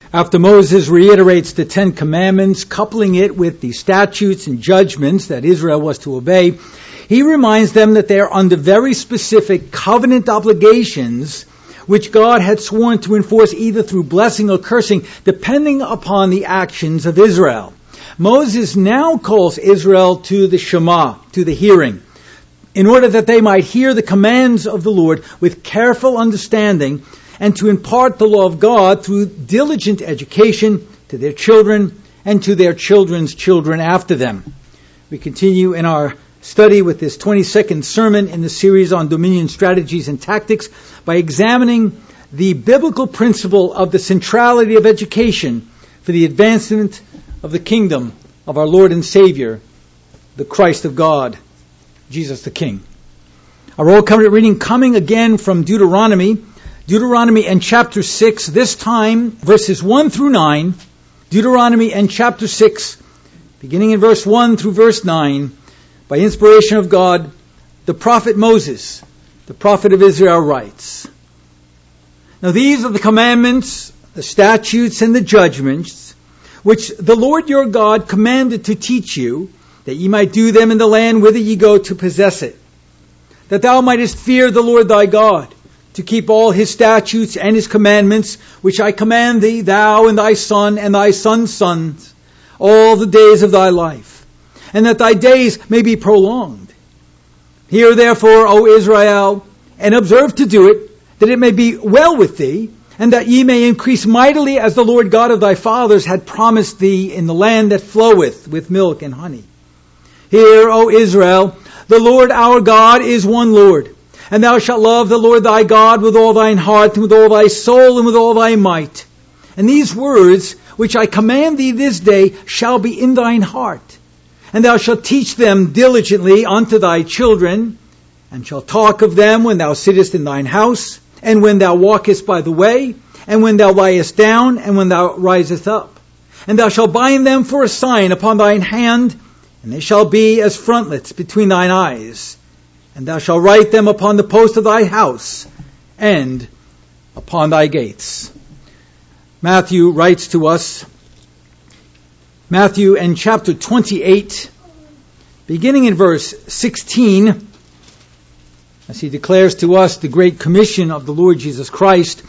After Moses reiterates the Ten Commandments, coupling it with the statutes and judgments that Israel was to obey, he reminds them that they are under very specific covenant obligations which God had sworn to enforce either through blessing or cursing, depending upon the actions of Israel. Moses now calls Israel to the Shema, to the hearing, in order that they might hear the commands of the Lord with careful understanding and to impart the law of God through diligent education to their children and to their children's children after them. We continue in our study with this 22nd sermon in the series on dominion strategies and tactics by examining the biblical principle of the centrality of education for the advancement of the kingdom of our Lord and Savior, the Christ of God, Jesus the King. Our Old Covenant reading coming again from Deuteronomy and chapter 6, this time verses 1 through 9. Deuteronomy and chapter 6, beginning in verse 1 through verse 9, by inspiration of God, the prophet Moses, the prophet of Israel, writes, "Now these are the commandments, the statutes, and the judgments, which the Lord your God commanded to teach you, that ye might do them in the land whither ye go to possess it, that thou mightest fear the Lord thy God, to keep all his statutes and his commandments, which I command thee, thou and thy son and thy son's sons, all the days of thy life, and that thy days may be prolonged. Hear therefore, O Israel, and observe to do it, that it may be well with thee, and that ye may increase mightily as the Lord God of thy fathers had promised thee in the land that floweth with milk and honey. Hear, O Israel, the Lord our God is one Lord, and thou shalt love the Lord thy God with all thine heart, and with all thy soul, and with all thy might. And these words, which I command thee this day, shall be in thine heart. And thou shalt teach them diligently unto thy children, and shalt talk of them when thou sittest in thine house, and when thou walkest by the way, and when thou liest down, and when thou risest up. And thou shalt bind them for a sign upon thine hand, and they shall be as frontlets between thine eyes. And thou shalt write them upon the post of thy house, and upon thy gates." Matthew writes to us, Matthew in chapter 28, beginning in verse 16, as he declares to us the great commission of the Lord Jesus Christ.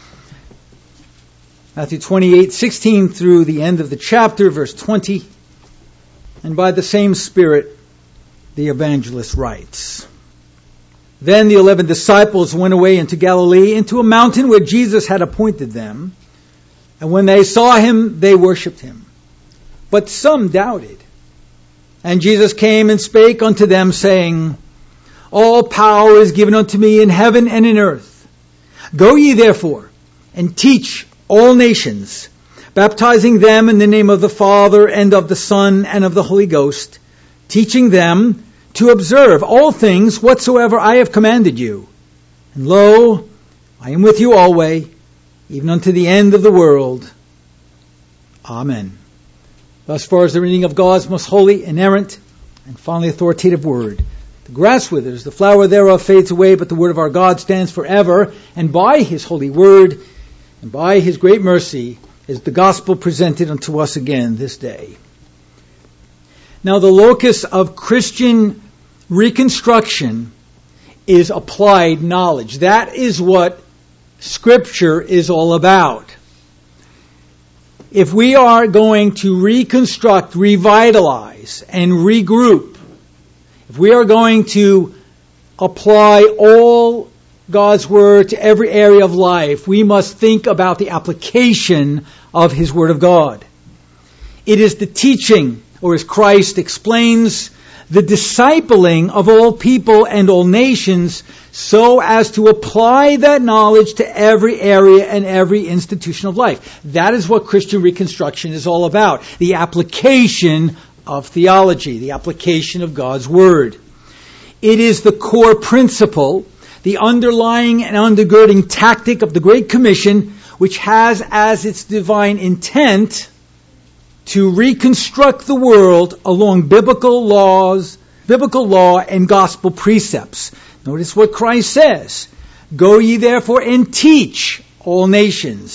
Matthew 28, 16 through the end of the chapter, verse 20. And by the same Spirit, the evangelist writes, "Then the 11 disciples went away into Galilee, into a mountain where Jesus had appointed them. And when they saw him, they worshipped him. But some doubted. And Jesus came and spake unto them, saying, All power is given unto me in heaven and in earth. Go ye therefore, and teach all nations, baptizing them in the name of the Father, and of the Son, and of the Holy Ghost, teaching them to observe all things whatsoever I have commanded you. And lo, I am with you always, even unto the end of the world. Amen." Thus far as the reading of God's most holy, inerrant, and finally authoritative word. The grass withers, the flower thereof fades away, but the word of our God stands forever. And by his holy word, and by his great mercy, is the gospel presented unto us again this day. Now the locus of Christian reconstruction is applied knowledge. That is what Scripture is all about. If we are going to reconstruct, revitalize, and regroup, if we are going to apply all God's Word to every area of life, we must think about the application of His Word of God. It is the teaching, or as Christ explains, the discipling of all people and all nations so as to apply that knowledge to every area and every institution of life. That is what Christian reconstruction is all about. The application of theology, the application of God's Word. It is the core principle, the underlying and undergirding tactic of the Great Commission, which has as its divine intent to reconstruct the world along biblical law and gospel precepts. Notice what Christ says. Go ye therefore and teach all nations.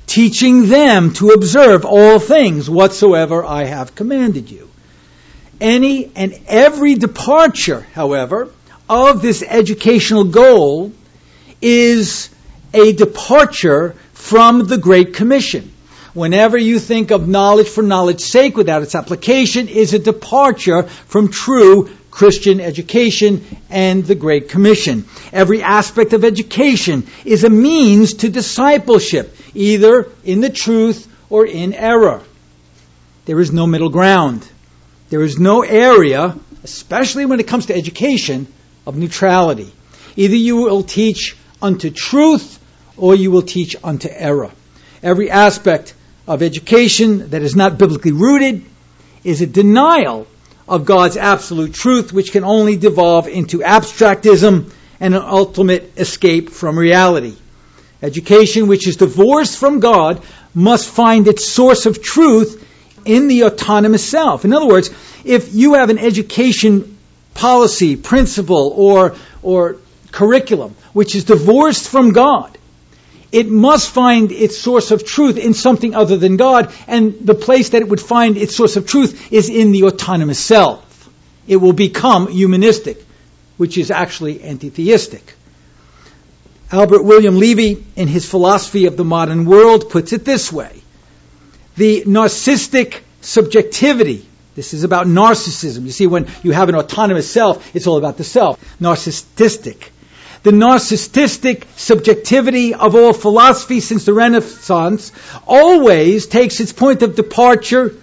teaching them to observe all things whatsoever I have commanded you. Any and every departure, however, of this educational goal is a departure from the Great Commission. Whenever you think of knowledge for knowledge's sake without its application is a departure from true Christian education and the Great Commission. Every aspect of education is a means to discipleship, either in the truth or in error. There is no middle ground. There is no area, especially when it comes to education, of neutrality. Either you will teach unto truth or you will teach unto error. Every aspect of education that is not biblically rooted is a denial of God's absolute truth, which can only devolve into abstractism and an ultimate escape from reality. Education which is divorced from God must find its source of truth in the autonomous self. In other words, if you have an education policy, principle, or curriculum which is divorced from God, it must find its source of truth in something other than God, and the place that it would find its source of truth is in the autonomous self. It will become humanistic, which is actually antitheistic. Albert William Levy, in his Philosophy of the Modern World, puts it this way. The narcissistic subjectivity, this is about narcissism. You see, when you have an autonomous self, it's all about the self. Narcissistic. The narcissistic subjectivity of all philosophy since the Renaissance always takes its point of departure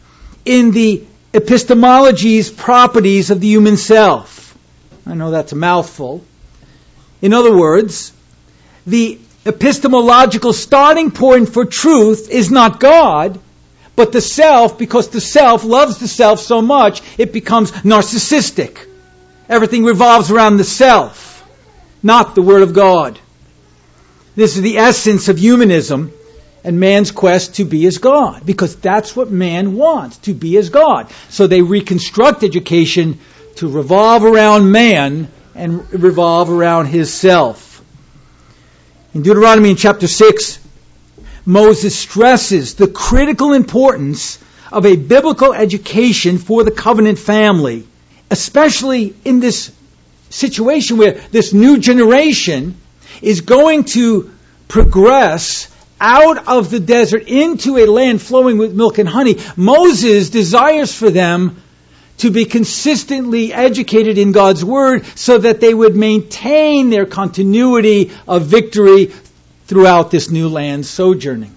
in the epistemology's properties of the human self. I know that's a mouthful. In other words, the epistemological starting point for truth is not God, but the self, because the self loves the self so much, it becomes narcissistic. Everything revolves around the self, not the Word of God. This is the essence of humanism and man's quest to be as God, because that's what man wants, to be as God. So they reconstruct education to revolve around man and revolve around his self. In Deuteronomy in chapter 6, Moses stresses the critical importance of a biblical education for the covenant family, especially in this situation where this new generation is going to progress out of the desert into a land flowing with milk and honey. Moses desires for them to be consistently educated in God's Word so that they would maintain their continuity of victory throughout this new land sojourning.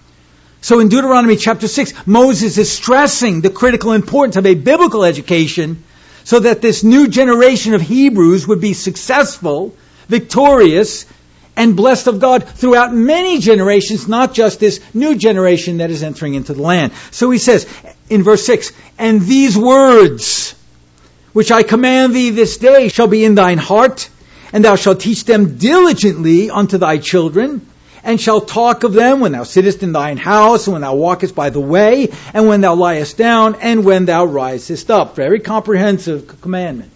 So in Deuteronomy chapter 6, Moses is stressing the critical importance of a biblical education so that this new generation of Hebrews would be successful, victorious, and blessed of God throughout many generations, not just this new generation that is entering into the land. So he says in verse 6, "And these words which I command thee this day shall be in thine heart, and thou shalt teach them diligently unto thy children, and shalt talk of them when thou sittest in thine house, and when thou walkest by the way, and when thou liest down, and when thou risest up." Very comprehensive commandment.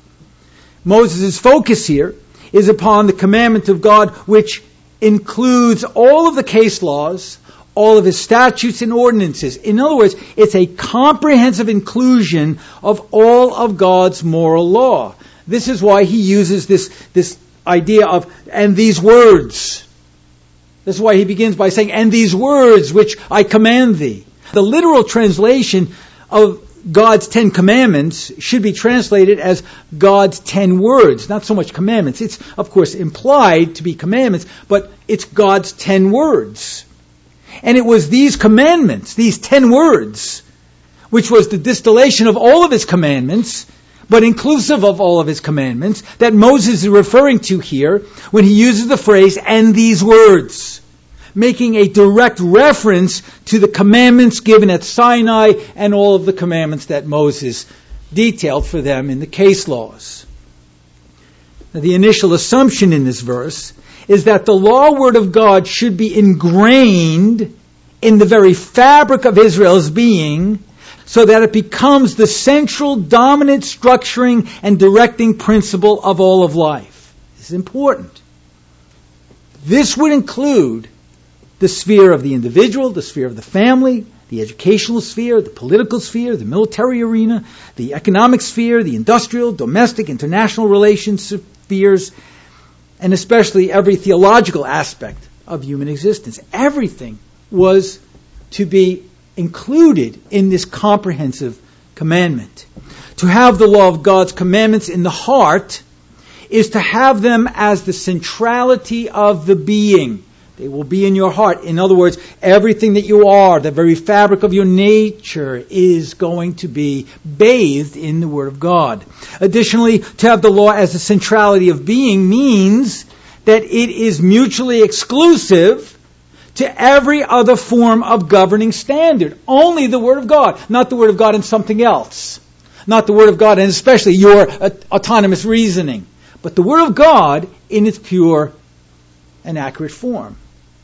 Moses' focus here is upon the commandment of God, which includes all of the case laws, all of his statutes and ordinances. In other words, it's a comprehensive inclusion of all of God's moral law. This is why he uses this idea of, "and these words." This is why he begins by saying, "and these words which I command thee." The literal translation of God's 10 commandments should be translated as God's 10 words, not so much commandments. It's, of course, implied to be commandments, but it's God's 10 words. And it was these commandments, these 10 words, which was the distillation of all of his commandments, but inclusive of all of his commandments, that Moses is referring to here when he uses the phrase, "and these words," making a direct reference to the commandments given at Sinai and all of the commandments that Moses detailed for them in the case laws. Now, the initial assumption in this verse is that the law word of God should be ingrained in the very fabric of Israel's being, so that it becomes the central, dominant, structuring, and directing principle of all of life. This is important. This would include the sphere of the individual, the sphere of the family, the educational sphere, the political sphere, the military arena, the economic sphere, the industrial, domestic, international relations spheres, and especially every theological aspect of human existence. Everything was to be included in this comprehensive commandment. To have the law of God's commandments in the heart is to have them as the centrality of the being. They will be in your heart. In other words, everything that you are, the very fabric of your nature, is going to be bathed in the Word of God. Additionally, to have the law as the centrality of being means that it is mutually exclusive to every other form of governing standard. Only the Word of God, not the Word of God and something else. Not the Word of God and especially your autonomous reasoning. But the Word of God in its pure and accurate form.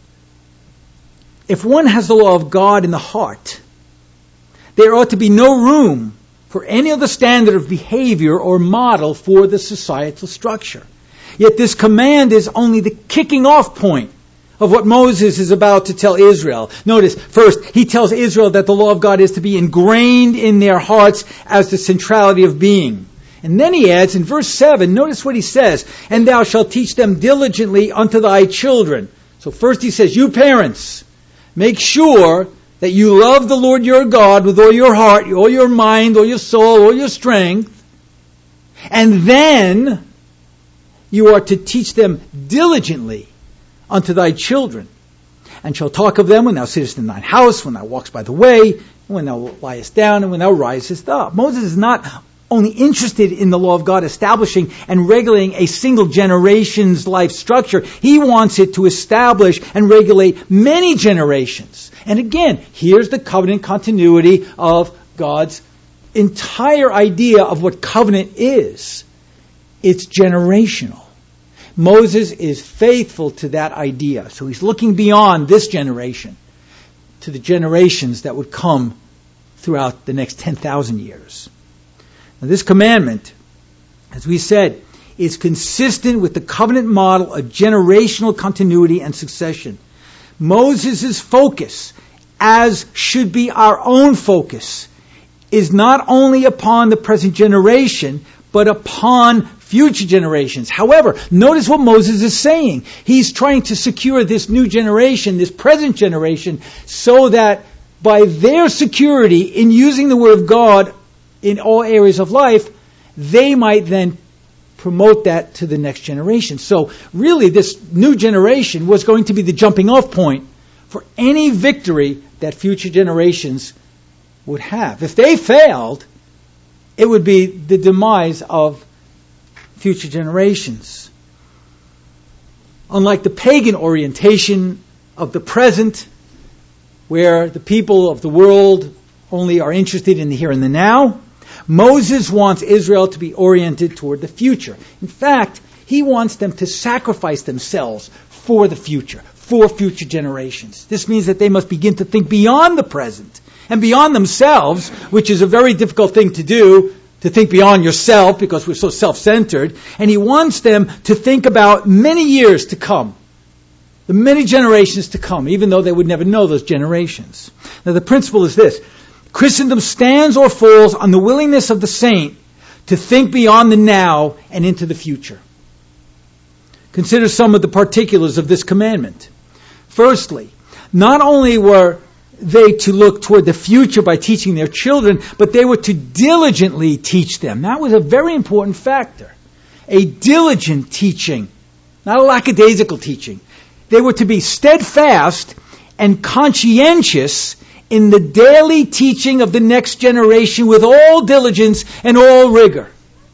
If one has the law of God in the heart, there ought to be no room for any other standard of behavior or model for the societal structure. Yet this command is only the kicking off point of what Moses is about to tell Israel. Notice, first, he tells Israel that the law of God is to be ingrained in their hearts as the centrality of being. And then he adds in verse 7, notice what he says, and thou shalt teach them diligently unto thy children. So first he says, you parents, make sure that you love the Lord your God with all your heart, all your mind, all your soul, all your strength. And then you are to teach them diligently unto thy children, and shall talk of them when thou sittest in thine house, when thou walkest by the way, when thou liest down, and when thou risest up. Moses is not only interested in the law of God establishing and regulating a single generation's life structure. He wants it to establish and regulate many generations. And again, here's the covenant continuity of God's entire idea of what covenant is. It's generational. Moses is faithful to that idea. So he's looking beyond this generation to the generations that would come throughout the next 10,000 years. Now, this commandment, as we said, is consistent with the covenant model of generational continuity and succession. Moses' focus, as should be our own focus, is not only upon the present generation, but upon future generations. However, notice what Moses is saying. He's trying to secure this new generation, this present generation, so that by their security in using the Word of God in all areas of life, they might then promote that to the next generation. So really this new generation was going to be the jumping off point for any victory that future generations would have. If they failed, it would be the demise of future generations. Unlike the pagan orientation of the present, where the people of the world only are interested in the here and the now, Moses wants Israel to be oriented toward the future. In fact, he wants them to sacrifice themselves for the future, for future generations. This means that they must begin to think beyond the present and beyond themselves, which is a very difficult thing to do, to think beyond yourself because we're so self-centered. And he wants them to think about many years to come, the many generations to come, even though they would never know those generations. Now the principle is this: Christendom stands or falls on the willingness of the saint to think beyond the now and into the future. Consider some of the particulars of this commandment. Firstly, not only were they to look toward the future by teaching their children, but they were to diligently teach them. That was a very important factor. A diligent teaching, not a lackadaisical teaching. They were to be steadfast and conscientious in the daily teaching of the next generation with all diligence and all rigor.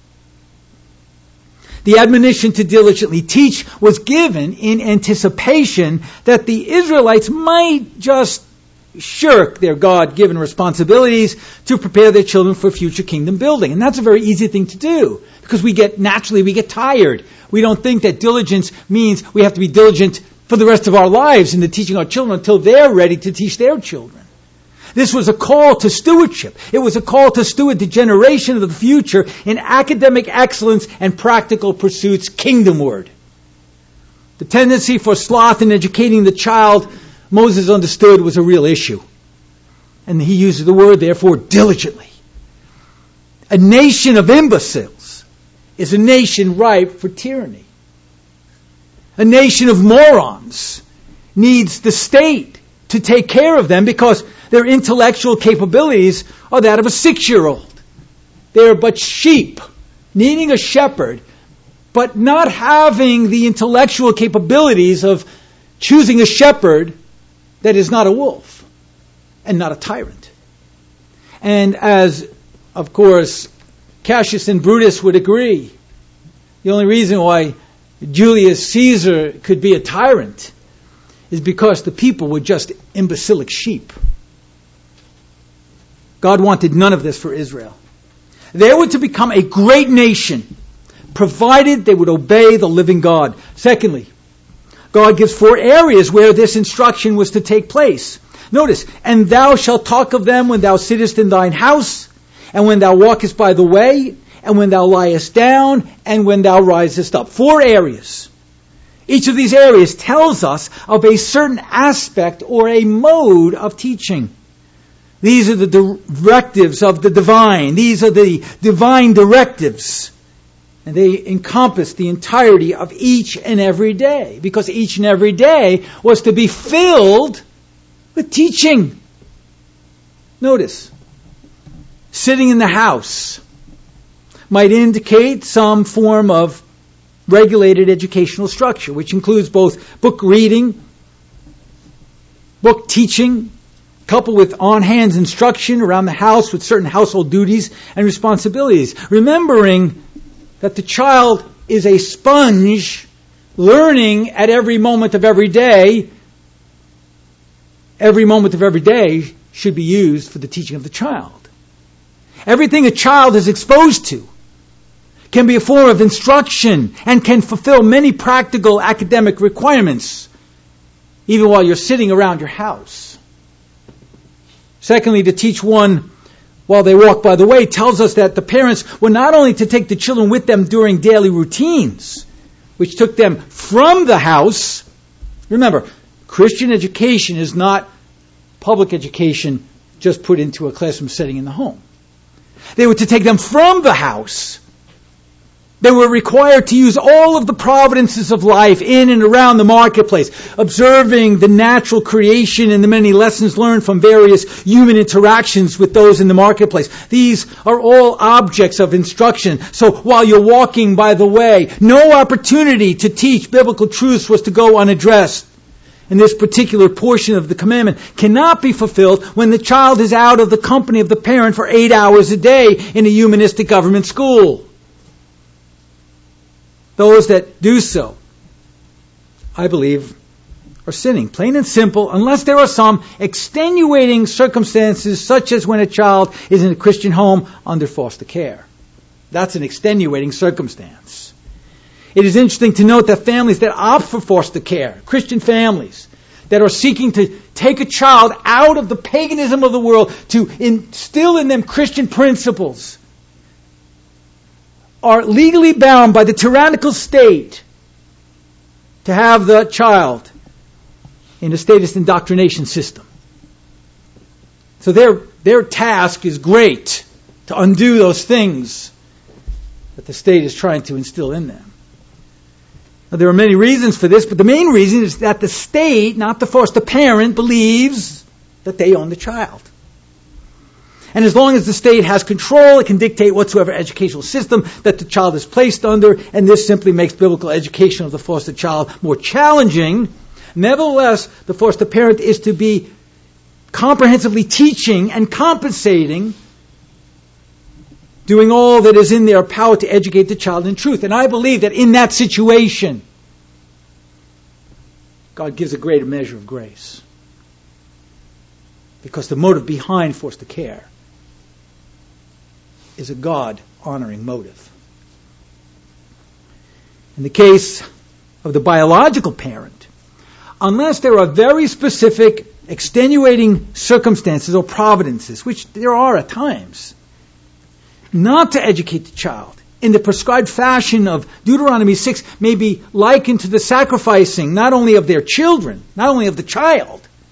The admonition to diligently teach was given in anticipation that the Israelites might just shirk their God-given responsibilities to prepare their children for future kingdom building. And that's a very easy thing to do because we get tired. We don't think that diligence means we have to be diligent for the rest of our lives in the teaching our children until they're ready to teach their children. This was a call to stewardship. It was a call to steward the generation of the future in academic excellence and practical pursuits kingdomward. The tendency for sloth in educating the child Moses understood was a real issue. And he uses the word, therefore, diligently. A nation of imbeciles is a nation ripe for tyranny. A nation of morons needs the state to take care of them because their intellectual capabilities are that of a 6-year-old. They are but sheep, needing a shepherd, but not having the intellectual capabilities of choosing a shepherd that is not a wolf and not a tyrant. And as, of course, Cassius and Brutus would agree, the only reason why Julius Caesar could be a tyrant is because the people were just imbecilic sheep. God wanted none of this for Israel. They were to become a great nation, provided they would obey the living God. Secondly, God gives 4 areas where this instruction was to take place. Notice, and thou shalt talk of them when thou sittest in thine house, and when thou walkest by the way, and when thou liest down, and when thou risest up. 4 areas. Each of these areas tells us of a certain aspect or a mode of teaching. These are the directives of the divine. These are the divine directives. And they encompass the entirety of each and every day. Because each and every day was to be filled with teaching. Notice, sitting in the house might indicate some form of regulated educational structure, which includes both book reading, book teaching, coupled with on-hands instruction around the house with certain household duties and responsibilities. Remembering that the child is a sponge learning at every moment of every day. Every moment of every day should be used for the teaching of the child. Everything a child is exposed to can be a form of instruction and can fulfill many practical academic requirements, even while you're sitting around your house. Secondly, to teach one while they walk by the way tells us that the parents were not only to take the children with them during daily routines, which took them from the house. Remember, Christian education is not public education just put into a classroom setting in the home. They were to take them from the house. They were required to use all of the providences of life in and around the marketplace, observing the natural creation and the many lessons learned from various human interactions with those in the marketplace. These are all objects of instruction. So while you're walking by the way, no opportunity to teach biblical truths was to go unaddressed. And this particular portion of the commandment cannot be fulfilled when the child is out of the company of the parent for 8 hours a day in a humanistic government school. Those that do so, I believe, are sinning. Plain and simple, unless there are some extenuating circumstances, such as when a child is in a Christian home under foster care. That's an extenuating circumstance. It is interesting to note that families that opt for foster care, Christian families, that are seeking to take a child out of the paganism of the world to instill in them Christian principles, are legally bound by the tyrannical state to have the child in a statist indoctrination system. So their task is great, to undo those things that the state is trying to instill in them. Now, there are many reasons for this, but the main reason is that the state, not the foster parent, believes that they own the child. And as long as the state has control, it can dictate whatsoever educational system that the child is placed under, and this simply makes biblical education of the foster child more challenging. Nevertheless, the foster parent is to be comprehensively teaching and compensating, doing all that is in their power to educate the child in truth. And I believe that in that situation, God gives a greater measure of grace. Because the motive behind foster care is a God-honoring motive. In the case of the biological parent, unless there are very specific extenuating circumstances or providences, which there are at times, not to educate the child in the prescribed fashion of Deuteronomy 6 may be likened to the sacrificing not only of their children, not only of the child,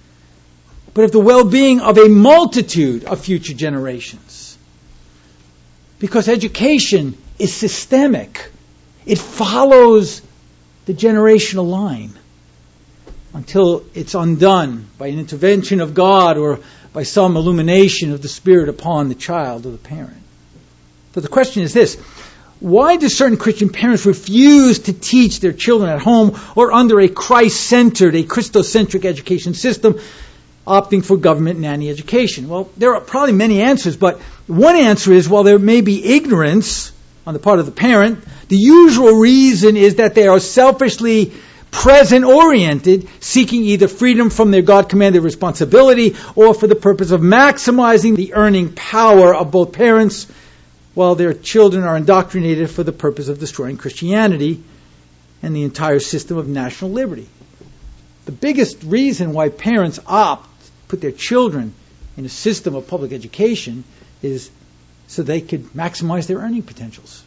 but of the well-being of a multitude of future generations. Because education is systemic. It follows the generational line until it's undone by an intervention of God or by some illumination of the Spirit upon the child or the parent. But the question is this: why do certain Christian parents refuse to teach their children at home or under a Christ-centered, a Christocentric education system, opting for government nanny education? Well, there are probably many answers, but one answer is, while there may be ignorance on the part of the parent, the usual reason is that they are selfishly present-oriented, seeking either freedom from their God-commanded responsibility or for the purpose of maximizing the earning power of both parents, while their children are indoctrinated for the purpose of destroying Christianity and the entire system of national liberty. The biggest reason why parents opt to put their children in a system of public education is so they could maximize their earning potentials.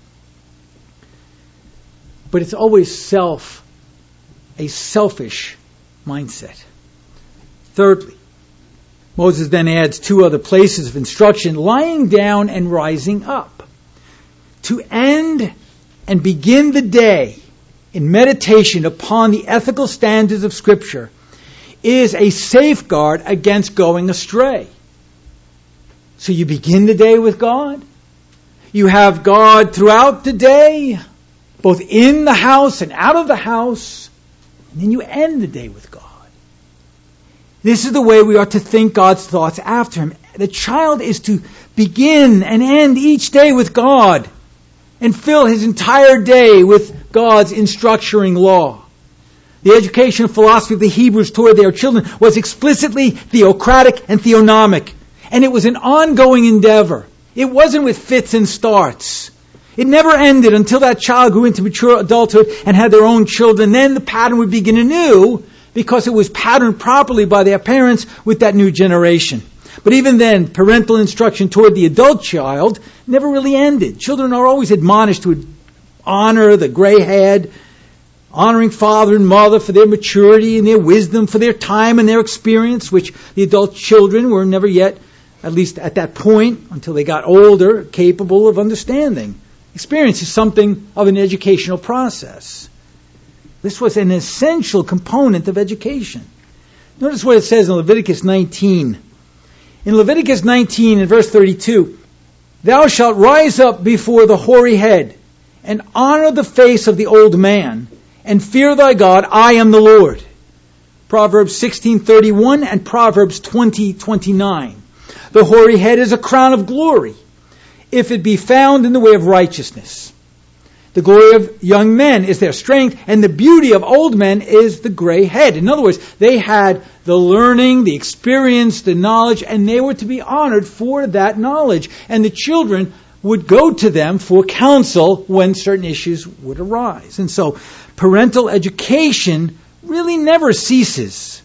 But it's always a selfish mindset. Thirdly, Moses then adds two other places of instruction: lying down and rising up. To end and begin the day in meditation upon the ethical standards of Scripture is a safeguard against going astray. So you begin the day with God. You have God throughout the day, both in the house and out of the house. And then you end the day with God. This is the way we are to think God's thoughts after Him. The child is to begin and end each day with God and fill his entire day with God's instructuring law. The education and philosophy of the Hebrews toward their children was explicitly theocratic and theonomic. And it was an ongoing endeavor. It wasn't with fits and starts. It never ended until that child grew into mature adulthood and had their own children. Then the pattern would begin anew because it was patterned properly by their parents with that new generation. But even then, parental instruction toward the adult child never really ended. Children are always admonished to honor the gray head, honoring father and mother for their maturity and their wisdom, for their time and their experience, which the adult children were never yet, at least at that point, until they got older, capable of understanding. Experience is something of an educational process. This was an essential component of education. Notice what it says in Leviticus 19. In Leviticus 19, in verse 32, "Thou shalt rise up before the hoary head, and honor the face of the old man, and fear thy God, I am the Lord." Proverbs 16:31 and Proverbs 20:29. The hoary head is a crown of glory, if it be found in the way of righteousness. The glory of young men is their strength, and the beauty of old men is the gray head. In other words, they had the learning, the experience, the knowledge, and they were to be honored for that knowledge. And the children would go to them for counsel when certain issues would arise. And so parental education really never ceases.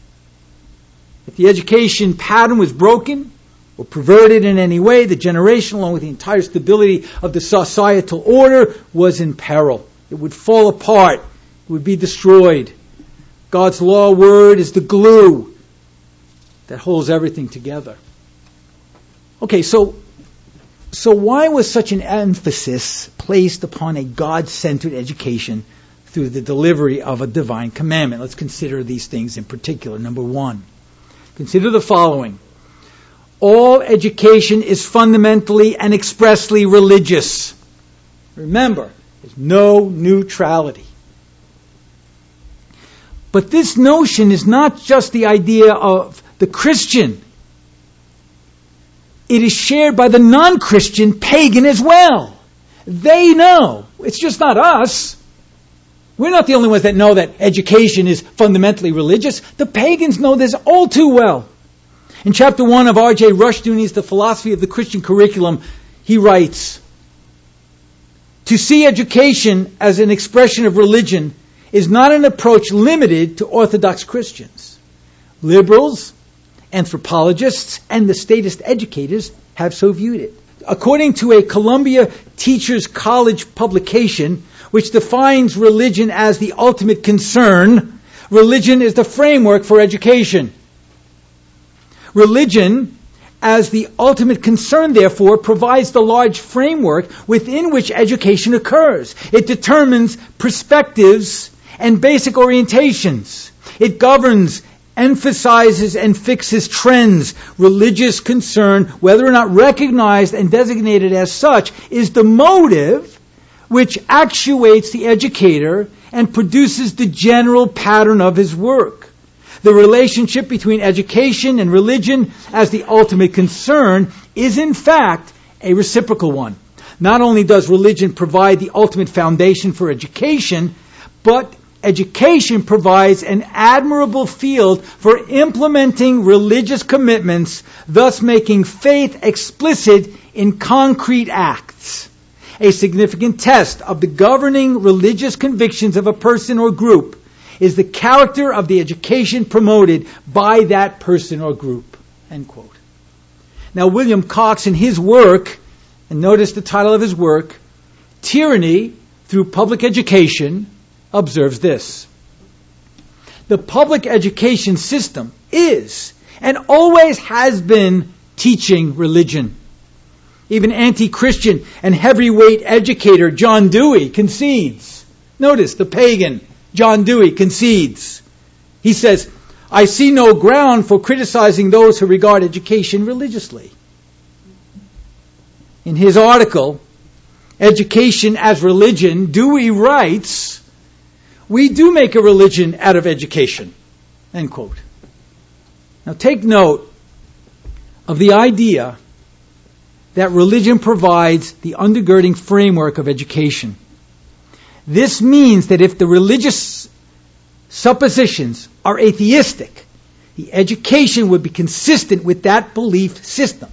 If the education pattern was broken or perverted in any way, the generation, along with the entire stability of the societal order, was in peril. It would fall apart. It would be destroyed. God's law word is the glue that holds everything together. Okay, so why was such an emphasis placed upon a God-centered education through the delivery of a divine commandment? Let's consider these things in particular. Number one, consider the following. All education is fundamentally and expressly religious. Remember, there's no neutrality. But this notion is not just the idea of the Christian. It is shared by the non-Christian pagan as well. They know. It's just not us. We're not the only ones that know that education is fundamentally religious. The pagans know this all too well. In chapter 1 of R.J. Rushdoony's The Philosophy of the Christian Curriculum, he writes, "To see education as an expression of religion is not an approach limited to Orthodox Christians. Liberals, anthropologists, and the statist educators have so viewed it. According to a Columbia Teachers College publication, which defines religion as the ultimate concern, religion is the framework for education." Religion, as the ultimate concern, therefore, provides the large framework within which education occurs. It determines perspectives and basic orientations. It governs, emphasizes, and fixes trends. Religious concern, whether or not recognized and designated as such, is the motive which actuates the educator and produces the general pattern of his work. The relationship between education and religion as the ultimate concern is in fact a reciprocal one. Not only does religion provide the ultimate foundation for education, but education provides an admirable field for implementing religious commitments, thus making faith explicit in concrete acts. A significant test of the governing religious convictions of a person or group is the character of the education promoted by that person or group. End quote. Now, William Cox, in his work, and notice the title of his work, Tyranny Through Public Education, observes this. The public education system is and always has been teaching religion. Even anti-Christian and heavyweight educator John Dewey concedes. Notice, the pagan John Dewey concedes. He says, I see no ground for criticizing those who regard education religiously. In his article, Education as Religion, Dewey writes, we do make a religion out of education. End quote. Now take note of the idea that religion provides the undergirding framework of education. This means that if the religious suppositions are atheistic, the education would be consistent with that belief system.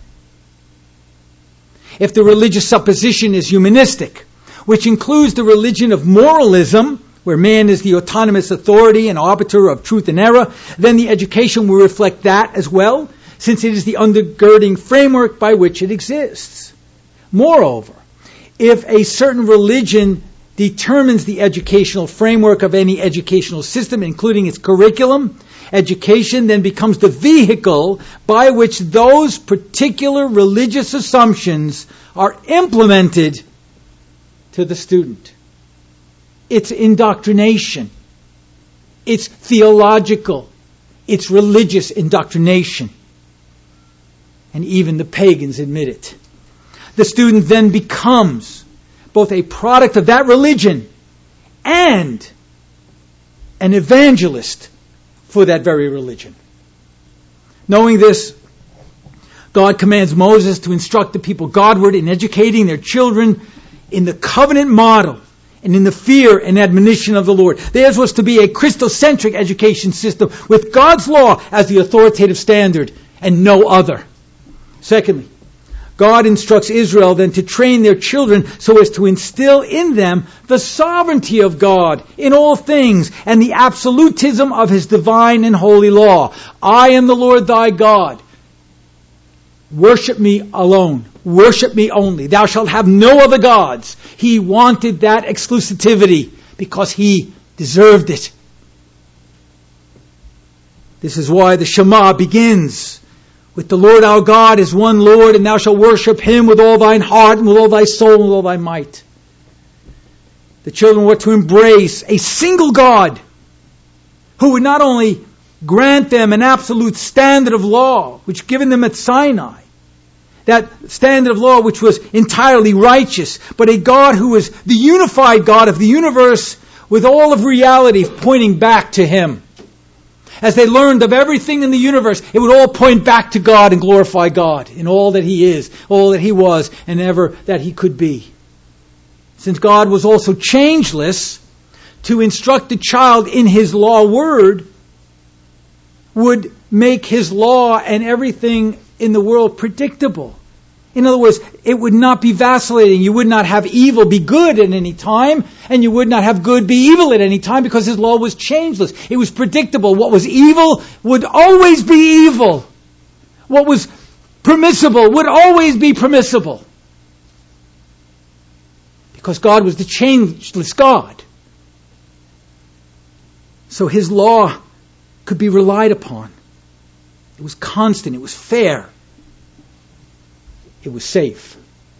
If the religious supposition is humanistic, which includes the religion of moralism, where man is the autonomous authority and arbiter of truth and error, then the education will reflect that as well, since it is the undergirding framework by which it exists. Moreover, if a certain religion determines the educational framework of any educational system, including its curriculum, education then becomes the vehicle by which those particular religious assumptions are implemented to the student. It's indoctrination. It's theological. It's religious indoctrination. And even the pagans admit it. The student then becomes both a product of that religion and an evangelist for that very religion. Knowing this, God commands Moses to instruct the people Godward in educating their children in the covenant model and in the fear and admonition of the Lord. Theirs was to be a Christocentric education system with God's law as the authoritative standard and no other. Secondly, God instructs Israel then to train their children so as to instill in them the sovereignty of God in all things and the absolutism of His divine and holy law. I am the Lord thy God. Worship me alone. Worship me only. Thou shalt have no other gods. He wanted that exclusivity because He deserved it. This is why the Shema begins with the Lord our God is one Lord, and thou shalt worship Him with all thine heart and with all thy soul and with all thy might. The children were to embrace a single God who would not only grant them an absolute standard of law, which given them at Sinai, that standard of law which was entirely righteous, but a God who was the unified God of the universe with all of reality pointing back to Him. As they learned of everything in the universe, it would all point back to God and glorify God in all that He is, all that He was, and ever that He could be. Since God was also changeless, to instruct the child in His law word would make His law and everything in the world predictable. In other words, it would not be vacillating. You would not have evil be good at any time, and you would not have good be evil at any time, because His law was changeless. It was predictable. What was evil would always be evil. What was permissible would always be permissible. Because God was the changeless God. So His law could be relied upon. It was constant. It was fair. It was safe.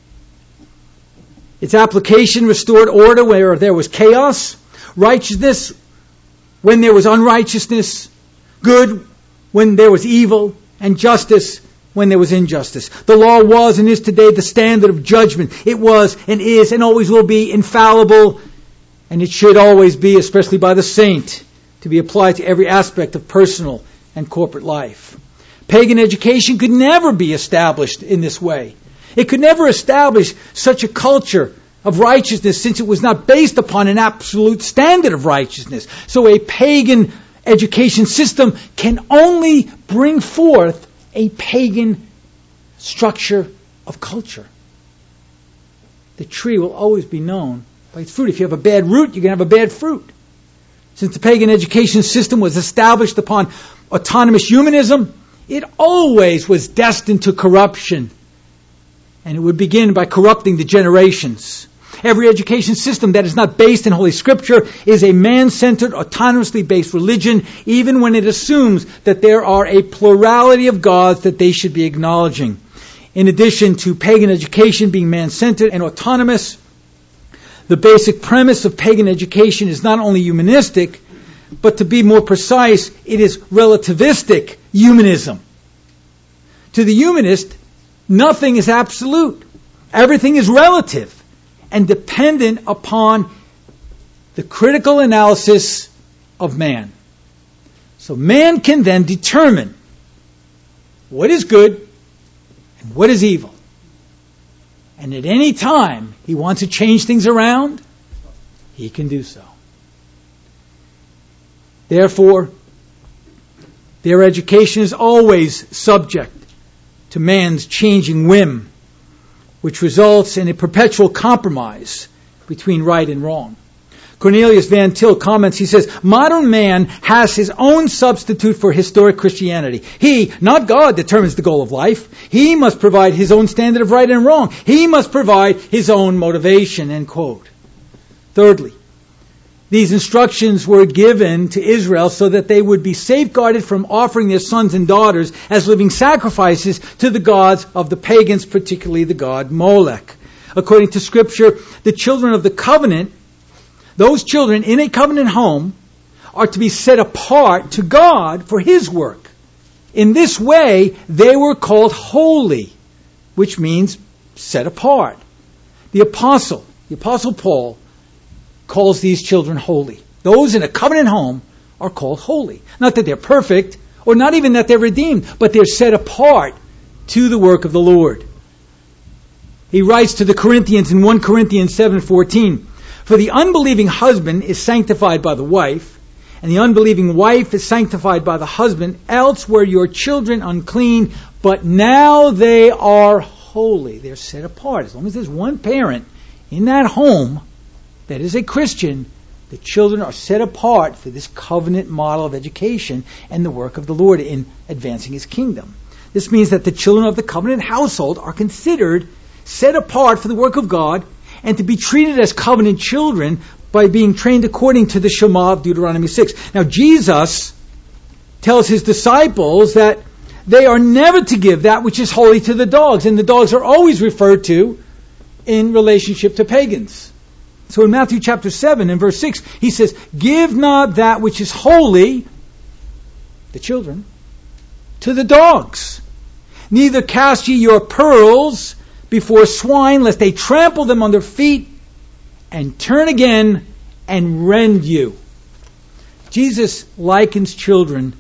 Its application restored order where there was chaos, righteousness when there was unrighteousness, good when there was evil, and justice when there was injustice. The law was and is today the standard of judgment. It was and is and always will be infallible, and it should always be, especially by the saint, to be applied to every aspect of personal and corporate life. Pagan education could never be established in this way. It could never establish such a culture of righteousness, since it was not based upon an absolute standard of righteousness. So a pagan education system can only bring forth a pagan structure of culture. The tree will always be known by its fruit. If you have a bad root, you're going to have a bad fruit. Since the pagan education system was established upon autonomous humanism, it always was destined to corruption. And it would begin by corrupting the generations. Every education system that is not based in Holy Scripture is a man-centered, autonomously based religion, even when it assumes that there are a plurality of gods that they should be acknowledging. In addition to pagan education being man-centered and autonomous, the basic premise of pagan education is not only humanistic, but to be more precise, it is relativistic humanism. To the humanist, nothing is absolute. Everything is relative and dependent upon the critical analysis of man. So man can then determine what is good and what is evil. And at any time he wants to change things around, he can do so. Therefore, their education is always subject to man's changing whim, which results in a perpetual compromise between right and wrong. Cornelius Van Til comments, he says, modern man has his own substitute for historic Christianity. He, not God, determines the goal of life. He must provide his own standard of right and wrong. He must provide his own motivation, end quote. Thirdly, these instructions were given to Israel so that they would be safeguarded from offering their sons and daughters as living sacrifices to the gods of the pagans, particularly the god Molech. According to Scripture, the children of the covenant, those children in a covenant home, are to be set apart to God for His work. In this way, they were called holy, which means set apart. The Apostle Paul, calls these children holy. Those in a covenant home are called holy. Not that they're perfect, or not even that they're redeemed, but they're set apart to the work of the Lord. He writes to the Corinthians in 1 Corinthians 7:14, for the unbelieving husband is sanctified by the wife, and the unbelieving wife is sanctified by the husband, else were your children unclean, but now they are holy. They're set apart. As long as there's one parent in that home that is a Christian, the children are set apart for this covenant model of education and the work of the Lord in advancing His kingdom. This means that the children of the covenant household are considered set apart for the work of God and to be treated as covenant children by being trained according to the Shema of Deuteronomy 6. Now Jesus tells His disciples that they are never to give that which is holy to the dogs, and the dogs are always referred to in relationship to pagans. So in Matthew chapter 7 and verse 6, He says, give not that which is holy, the children, to the dogs. Neither cast ye your pearls before swine, lest they trample them under feet and turn again and rend you. Jesus likens children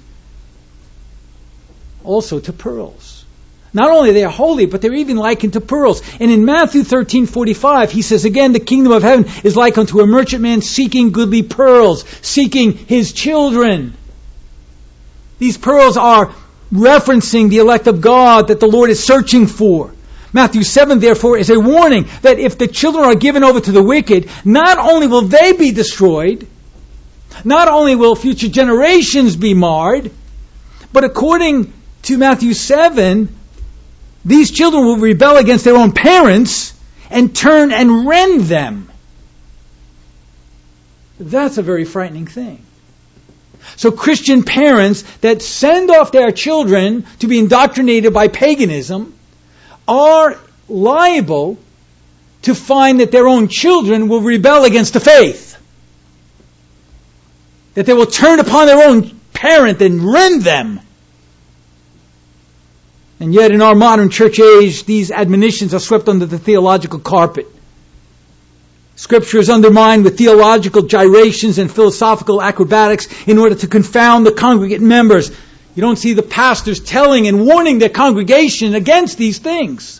also to pearls. Not only are they holy, but they're even likened to pearls. And in Matthew 13:45, He says again, the kingdom of heaven is like unto a merchant man seeking goodly pearls, seeking his children. These pearls are referencing the elect of God that the Lord is searching for. Matthew 7, therefore, is a warning that if the children are given over to the wicked, not only will they be destroyed, not only will future generations be marred, but according to Matthew 7, these children will rebel against their own parents and turn and rend them. That's a very frightening thing. So Christian parents that send off their children to be indoctrinated by paganism are liable to find that their own children will rebel against the faith. That they will turn upon their own parent and rend them. And yet in our modern church age, these admonitions are swept under the theological carpet. Scripture is undermined with theological gyrations and philosophical acrobatics in order to confound the congregant members. You don't see the pastors telling and warning their congregation against these things.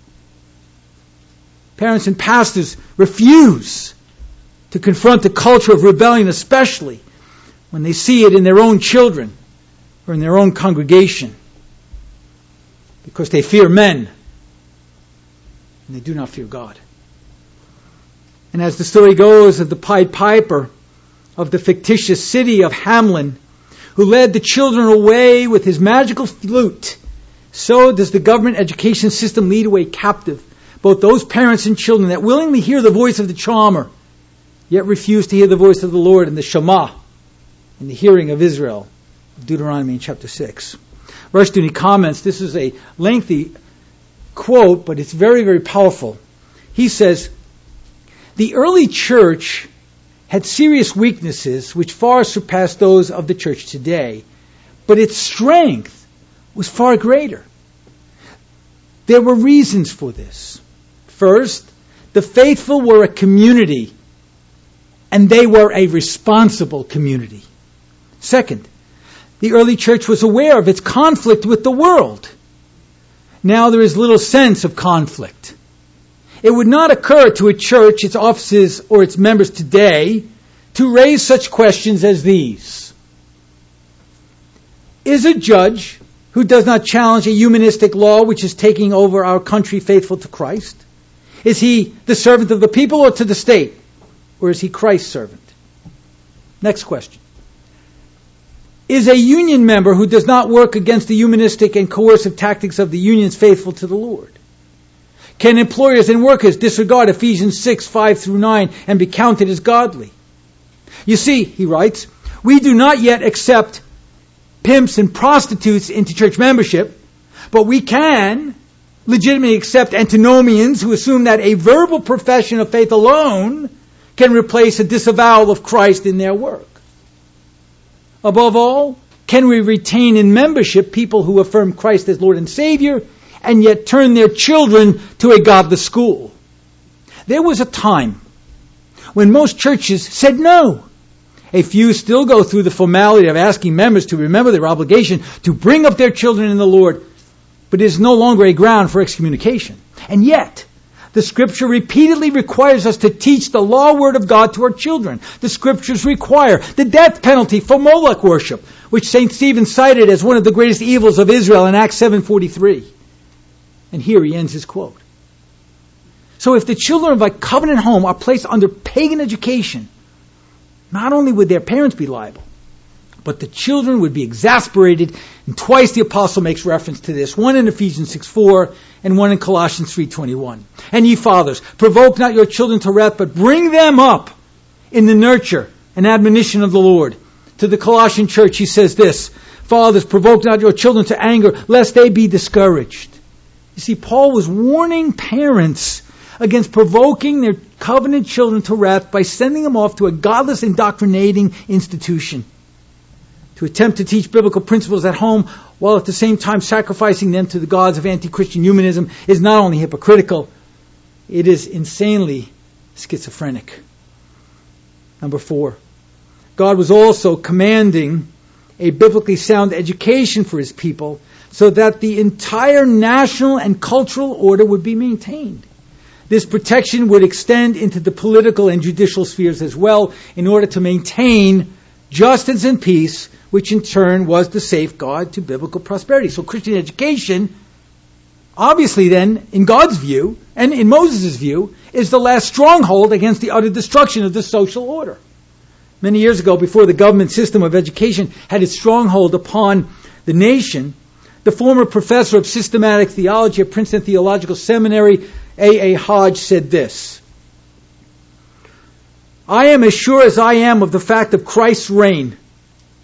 Parents and pastors refuse to confront the culture of rebellion, especially when they see it in their own children or in their own congregation, because they fear men and they do not fear God. And as the story goes of the Pied Piper of the fictitious city of Hamelin, who led the children away with his magical flute, so does the government education system lead away captive both those parents and children that willingly hear the voice of the charmer, yet refuse to hear the voice of the Lord in the Shema, in the hearing of Israel, Deuteronomy in chapter 6. Rushdoony comments, this is a lengthy quote, but it's very, very powerful. He says, the early church had serious weaknesses which far surpassed those of the church today, but its strength was far greater. There were reasons for this. First, the faithful were a community, and they were a responsible community. Second, the early church was aware of its conflict with the world. Now there is little sense of conflict. It would not occur to a church, its offices, or its members today to raise such questions as these. Is a judge who does not challenge a humanistic law which is taking over our country faithful to Christ? Is he the servant of the people or to the state? Or is he Christ's servant? Next question. Is a union member who does not work against the humanistic and coercive tactics of the unions faithful to the Lord? Can employers and workers disregard Ephesians 6, 5 through 9 and be counted as godly? You see, he writes, we do not yet accept pimps and prostitutes into church membership, but we can legitimately accept antinomians who assume that a verbal profession of faith alone can replace a disavowal of Christ in their work. Above all, can we retain in membership people who affirm Christ as Lord and Savior and yet turn their children to a godless school? There was a time when most churches said no. A few still go through the formality of asking members to remember their obligation to bring up their children in the Lord, but it is no longer a ground for excommunication. And yet, the Scripture repeatedly requires us to teach the law word of God to our children. The Scriptures require the death penalty for Moloch worship, which St. Stephen cited as one of the greatest evils of Israel in Acts 7:43. And here he ends his quote. So if the children of a covenant home are placed under pagan education, not only would their parents be liable, but the children would be exasperated. And twice the apostle makes reference to this, one in Ephesians 6:4 and one in Colossians 3:21. And ye fathers, provoke not your children to wrath, but bring them up in the nurture and admonition of the Lord. To the Colossian church he says this, fathers, provoke not your children to anger, lest they be discouraged. You see, Paul was warning parents against provoking their covenant children to wrath by sending them off to a godless indoctrinating institution. To attempt to teach biblical principles at home while at the same time sacrificing them to the gods of anti-Christian humanism is not only hypocritical, it is insanely schizophrenic. Number 4, God was also commanding a biblically sound education for his people so that the entire national and cultural order would be maintained. This protection would extend into the political and judicial spheres as well in order to maintain justice and peace, which in turn was the safeguard to biblical prosperity. So Christian education, obviously then, in God's view, and in Moses' view, is the last stronghold against the utter destruction of the social order. Many years ago, before the government system of education had its stronghold upon the nation, the former professor of systematic theology at Princeton Theological Seminary, A.A. Hodge, said this, I am as sure as I am of the fact of Christ's reign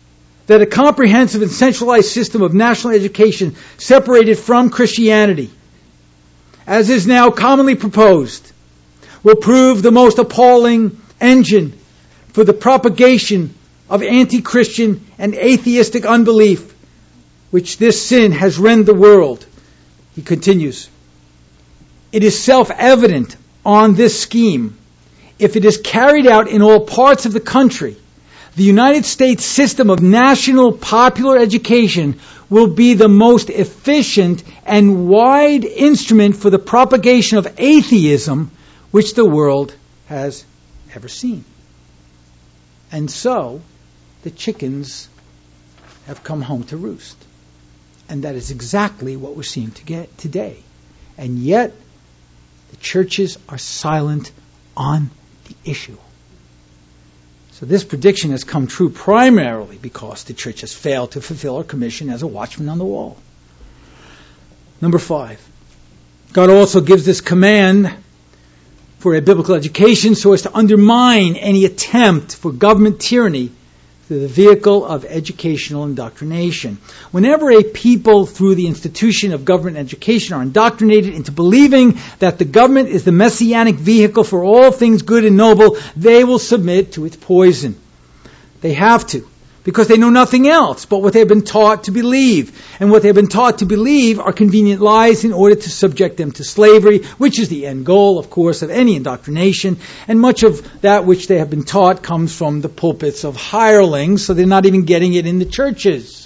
that a comprehensive and centralized system of national education separated from Christianity, as is now commonly proposed, will prove the most appalling engine for the propagation of anti-Christian and atheistic unbelief, which this sin has rent the world. He continues, it is self-evident on this scheme, if it is carried out in all parts of the country, the United States system of national popular education will be the most efficient and wide instrument for the propagation of atheism which the world has ever seen. And so, the chickens have come home to roost. And that is exactly what we're seeing today. And yet, the churches are silent on the issue. So this prediction has come true primarily because the church has failed to fulfill our commission as a watchman on the wall. Number 5. God also gives this command for a biblical education so as to undermine any attempt for government tyranny through the vehicle of educational indoctrination. Whenever a people through the institution of government education are indoctrinated into believing that the government is the messianic vehicle for all things good and noble, they will submit to its poison. They have to, because they know nothing else but what they have been taught to believe. And what they have been taught to believe are convenient lies in order to subject them to slavery, which is the end goal, of course, of any indoctrination. And much of that which they have been taught comes from the pulpits of hirelings, so they're not even getting it in the churches.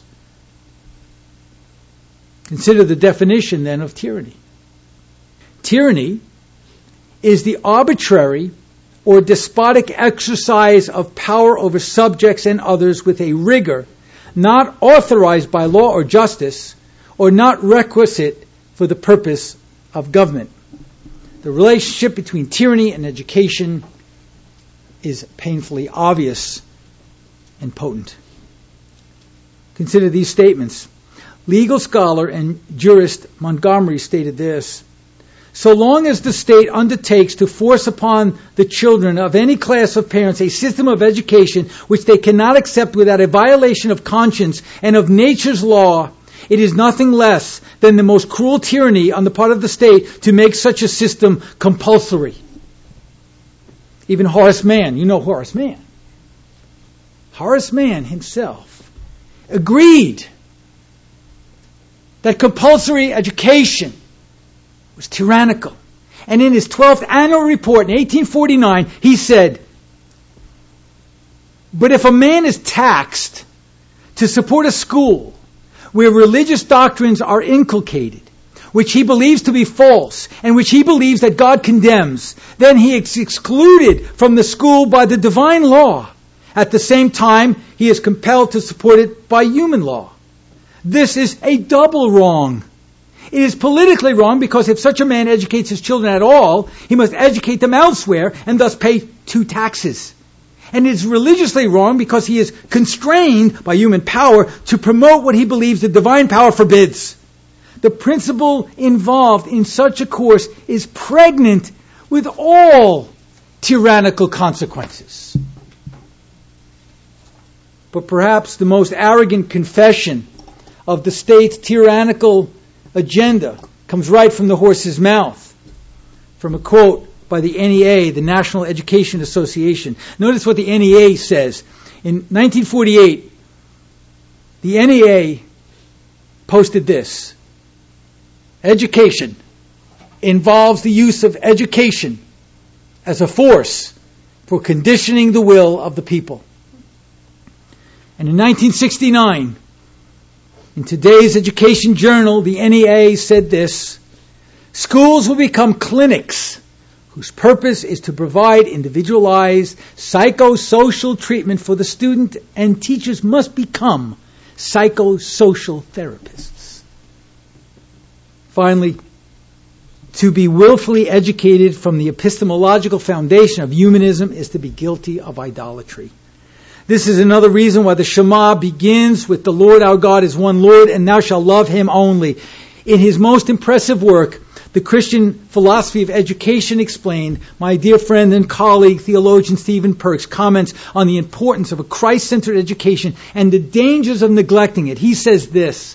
Consider the definition, then, of tyranny. Tyranny is the arbitrary or despotic exercise of power over subjects and others with a rigor not authorized by law or justice, or not requisite for the purpose of government. The relationship between tyranny and education is painfully obvious and potent. Consider these statements. Legal scholar and jurist Montgomery stated this: so long as the state undertakes to force upon the children of any class of parents a system of education which they cannot accept without a violation of conscience and of nature's law, it is nothing less than the most cruel tyranny on the part of the state to make such a system compulsory. Even Horace Mann, you know Horace Mann. Horace Mann himself agreed that compulsory education was tyrannical. And in his 12th annual report in 1849, he said, but if a man is taxed to support a school where religious doctrines are inculcated, which he believes to be false, and which he believes that God condemns, then he is excluded from the school by the divine law. At the same time, he is compelled to support it by human law. This is a double wrong. It is politically wrong because if such a man educates his children at all, he must educate them elsewhere and thus pay 2 taxes. And it is religiously wrong because he is constrained by human power to promote what he believes the divine power forbids. The principle involved in such a course is pregnant with all tyrannical consequences. But perhaps the most arrogant confession of the state's tyrannical agenda comes right from the horse's mouth, from a quote by the NEA, the National Education Association. Notice what the NEA says. In 1948, the NEA posted this: education involves the use of education as a force for conditioning the will of the people. And in 1969, in today's Education Journal, the NEA said this: schools will become clinics whose purpose is to provide individualized psychosocial treatment for the student, and teachers must become psychosocial therapists. Finally, to be willfully educated from the epistemological foundation of humanism is to be guilty of idolatry. This is another reason why the Shema begins with the Lord our God is one Lord, and thou shalt love him only. In his most impressive work, The Christian philosophy of education explained, my dear friend and colleague, theologian Stephen Perks, comments on the importance of a Christ-centered education and the dangers of neglecting it. He says this: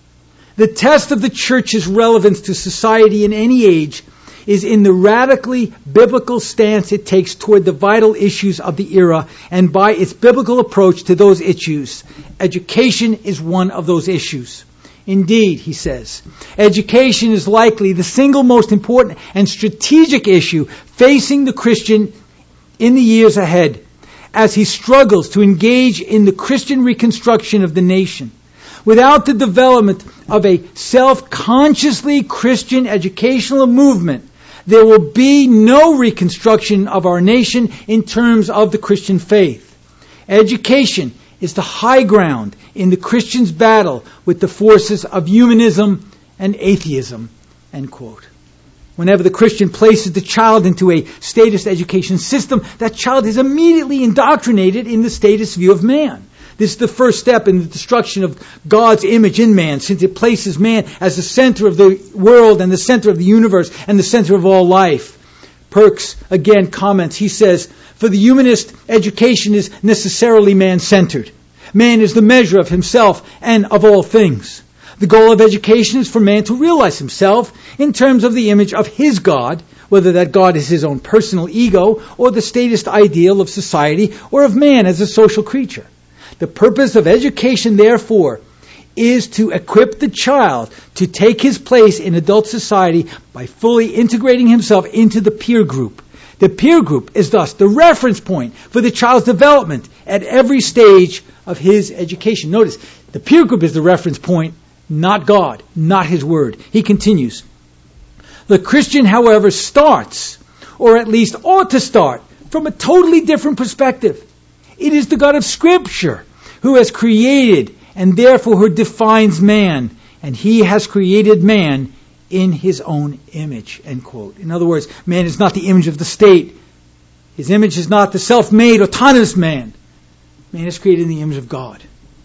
the test of the church's relevance to society in any age is in the radically biblical stance it takes toward the vital issues of the era and by its biblical approach to those issues. Education is one of those issues. Indeed, he says, education is likely the single most important and strategic issue facing the Christian in the years ahead as he struggles to engage in the Christian reconstruction of the nation. Without the development of a self-consciously Christian educational movement, there will be no reconstruction of our nation in terms of the Christian faith. Education is the high ground in the Christian's battle with the forces of humanism and atheism. End quote. Whenever the Christian places the child into a statist education system, that child is immediately indoctrinated in the statist view of man. This is the first step in the destruction of God's image in man, since it places man as the center of the world and the center of the universe and the center of all life. Perks again comments, he says, for the humanist, education is necessarily man-centered. Man is the measure of himself and of all things. The goal of education is for man to realize himself in terms of the image of his God, whether that God is his own personal ego or the statist ideal of society or of man as a social creature. The purpose of education, therefore, is to equip the child to take his place in adult society by fully integrating himself into the peer group. The peer group is thus the reference point for the child's development at every stage of his education. Notice, the peer group is the reference point, not God, not His Word. He continues, the Christian, however, starts, or at least ought to start, from a totally different perspective. It is the God of Scripture who has created and therefore who defines man, and He has created man in His own image, end quote. In other words, man is not the image of the state. His image is not the self-made, autonomous man. Man is created in the image of God.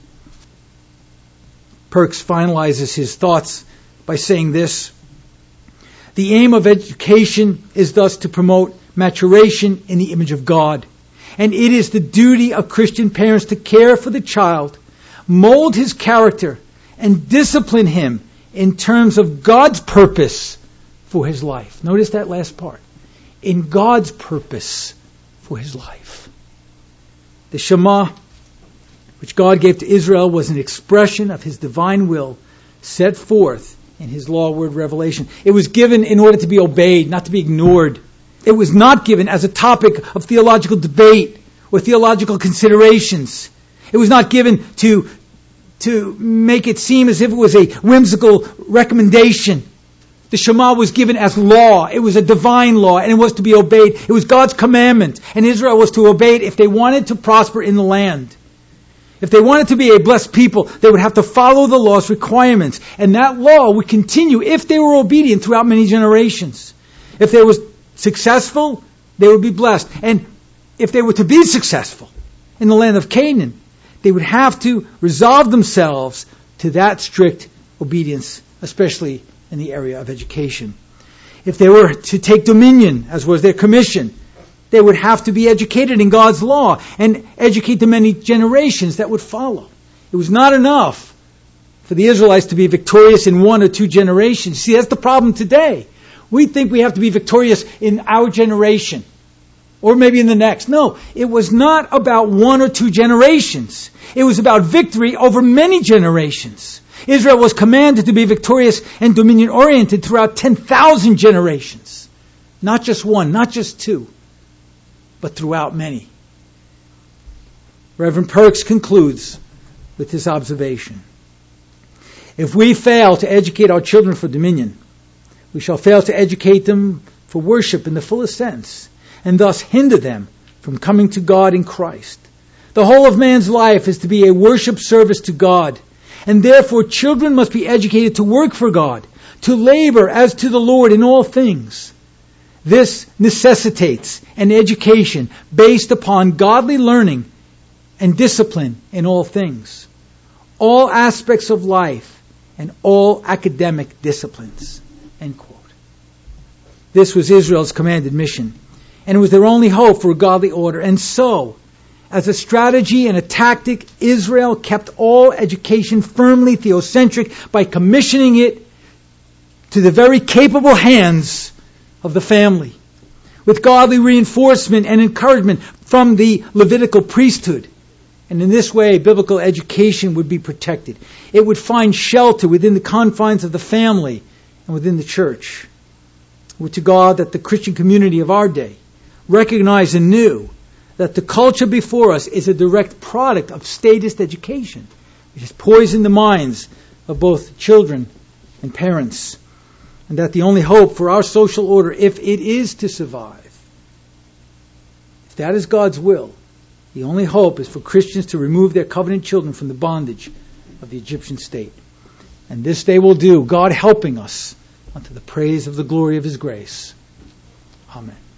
Perks finalizes his thoughts by saying this: the aim of education is thus to promote maturation in the image of God. And it is the duty of Christian parents to care for the child, mold his character, and discipline him in terms of God's purpose for his life. Notice that last part. In God's purpose for his life. The Shema, which God gave to Israel, was an expression of His divine will set forth in His law, word, revelation. It was given in order to be obeyed, not to be ignored. It was not given as a topic of theological debate or theological considerations. It was not given to make it seem as if it was a whimsical recommendation. The Shema was given as law. It was a divine law, and it was to be obeyed. It was God's commandment, and Israel was to obey it if they wanted to prosper in the land. If they wanted to be a blessed people, they would have to follow the law's requirements. And that law would continue if they were obedient throughout many generations. If they were successful, they would be blessed. And if they were to be successful in the land of Canaan, they would have to resolve themselves to that strict obedience, especially in the area of education. If they were to take dominion, as was their commission, they would have to be educated in God's law and educate the many generations that would follow. It was not enough for the Israelites to be victorious in 1 or 2 generations. See, that's the problem today. We think we have to be victorious in our generation or maybe in the next. No, it was not about 1 or 2 generations. It was about victory over many generations. Israel was commanded to be victorious and dominion-oriented throughout 10,000 generations. Not just 1, not just 2. But throughout many. Reverend Perks concludes with this observation. If we fail to educate our children for dominion, we shall fail to educate them for worship in the fullest sense, and thus hinder them from coming to God in Christ. The whole of man's life is to be a worship service to God, and therefore children must be educated to work for God, to labor as to the Lord in all things. This necessitates an education based upon godly learning and discipline in all things, all aspects of life, and all academic disciplines. End quote. This was Israel's commanded mission, and it was their only hope for a godly order. And so, as a strategy and a tactic, Israel kept all education firmly theocentric by commissioning it to the very capable hands of the family, with godly reinforcement and encouragement from the Levitical priesthood. And in this way, biblical education would be protected. It would find shelter within the confines of the family and within the church. Would to God that the Christian community of our day recognize anew that the culture before us is a direct product of statist education, which has poisoned the minds of both children and parents, and that the only hope for our social order, if it is to survive, if that is God's will, the only hope is for Christians to remove their covenant children from the bondage of the Egyptian state. And this they will do, God helping us, unto the praise of the glory of His grace. Amen.